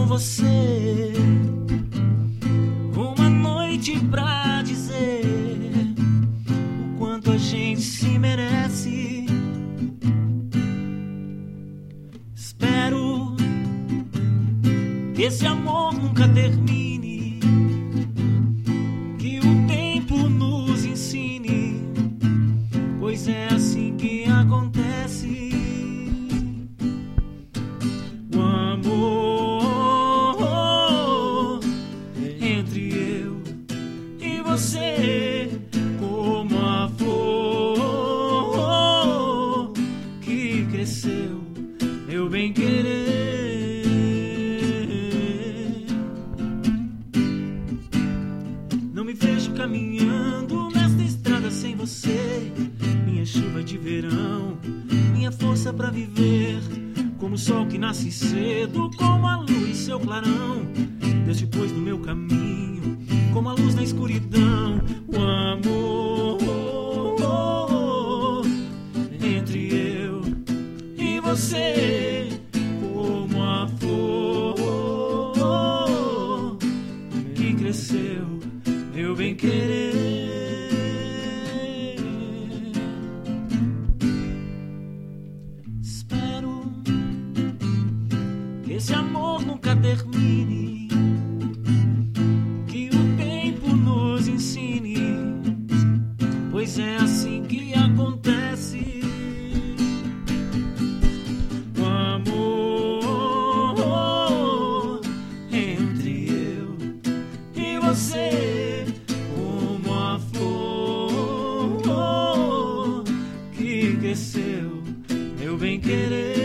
você uma noite pra dizer o quanto a gente se merece. Espero que esse amor nunca termine, que o tempo nos ensine, pois é assim que acontece. O amor entre eu e você, como a flor que cresceu, meu bem-querer. Não me vejo caminhando nesta estrada sem você, minha chuva de verão, minha força pra viver, como o sol que nasce cedo, como a luz seu clarão, Deus te pôs no meu caminho, como a luz na escuridão. O amor entre eu e você, como a flor que cresceu, meu bem-querer. Espero que esse amor nunca termine, que o tempo nos ensine, pois é assim que acontece. O amor entre eu e você, como a flor que cresceu, meu bem-querer.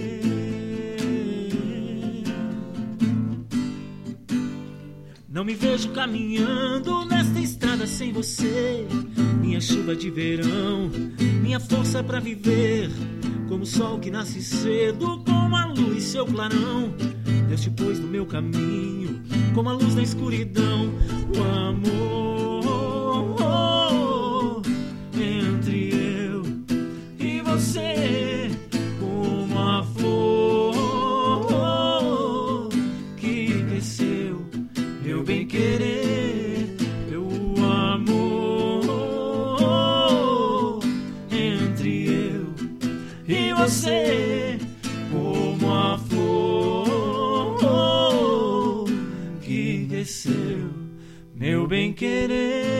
Não me vejo caminhando nesta estrada sem você, minha chuva de verão, minha força pra viver, como o sol que nasce cedo, como a luz seu clarão, Deus te pôs no meu caminho, como a luz na escuridão. O amor entre eu e você, como a flor que cresceu, meu bem-querer. O amor entre eu e você, como a flor que cresceu, meu bem-querer.